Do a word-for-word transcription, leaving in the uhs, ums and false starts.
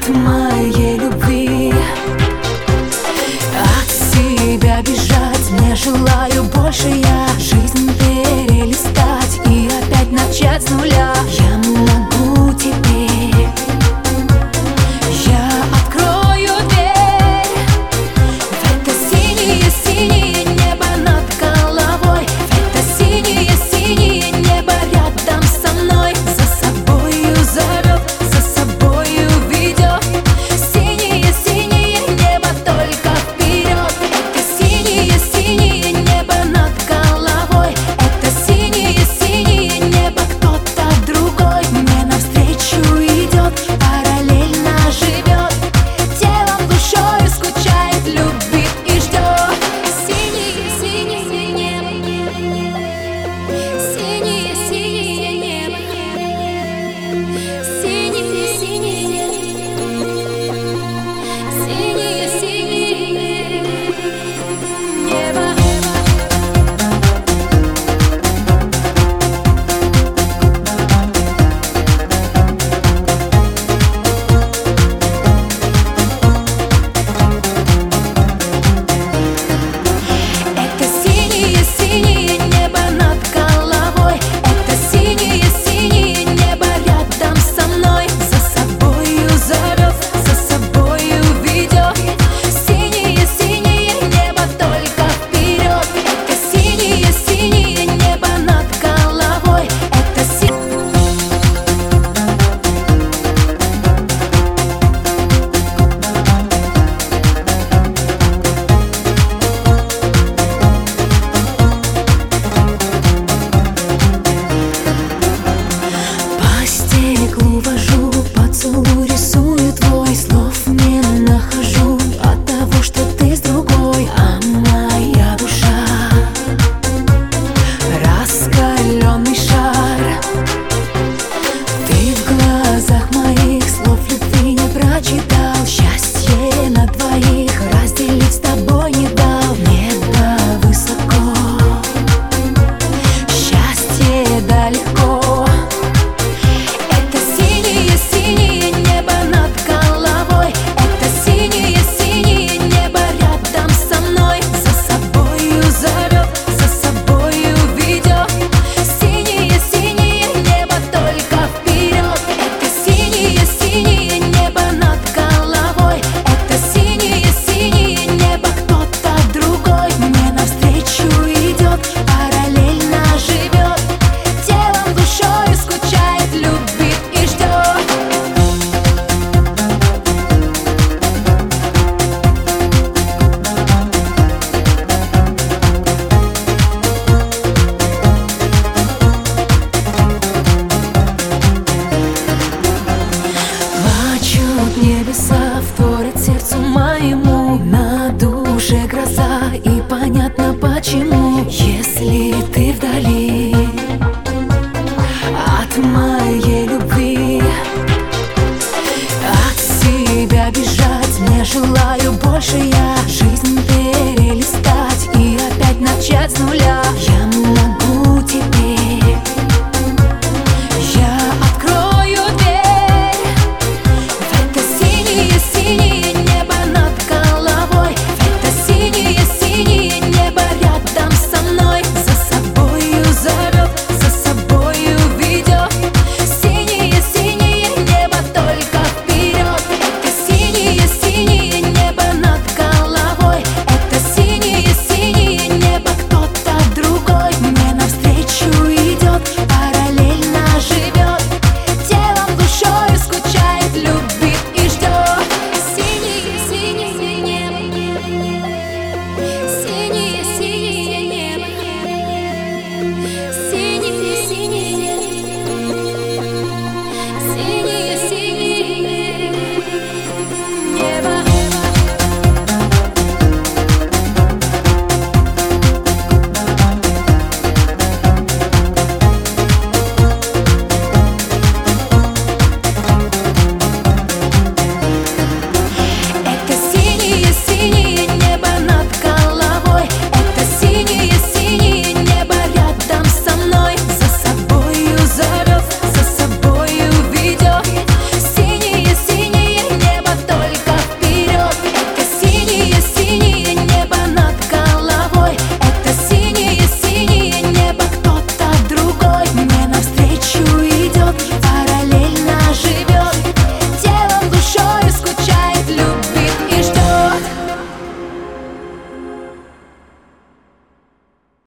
от моей любви. От себя бежать не желаю больше я, жизнь перелистать и опять начать с нуля. Я могу теперь, я открою дверь в это синее-синее небо над головой, в это синее-синее небо рядом со мной. За собою зовет, за собою ведет, синее-синее небо только вперед. Это синее-синее небо над головой, это синее-синее небо кто-то другой мне навстречу идет, параллельно живет, телом, душой скучает, любит и ждет. Синее-синее небо, синее-синее небо, синее-синее синее-синее небо. Это синее-синее небо над головой, это синее-синее небо рядом со мной. За собою зовет, за собою ведет, синее-синее небо только вперед. Это синее-синее небо над головой, это синее. По стеклу вожу, поцелуй рисую твой, слов не нахожу от того, что ты с другой. А моя душа раскаленный шар, ты в глазах моих слов любви не прочитал. Счастье на двоих разделить с тобой не дал. Небо высоко, счастье далеко. Это синее-синее небо над головой, это синее-синее небо рядом со мной. За собою зовет, за собою ведет, синее-синее небо только вперед. Это синее-синее небо над головой, это синее-синее небо кто-то другой мне навстречу идет, параллельно живет, телом, душой скучает, любит и ждет. Плачут небеса, вторят сердцу моему, на душе гроза и понятно почему. Если ты вдали от моей любви, от себя бежать не желаю больше я, жизнь перелистать и опять начать с нуля. Я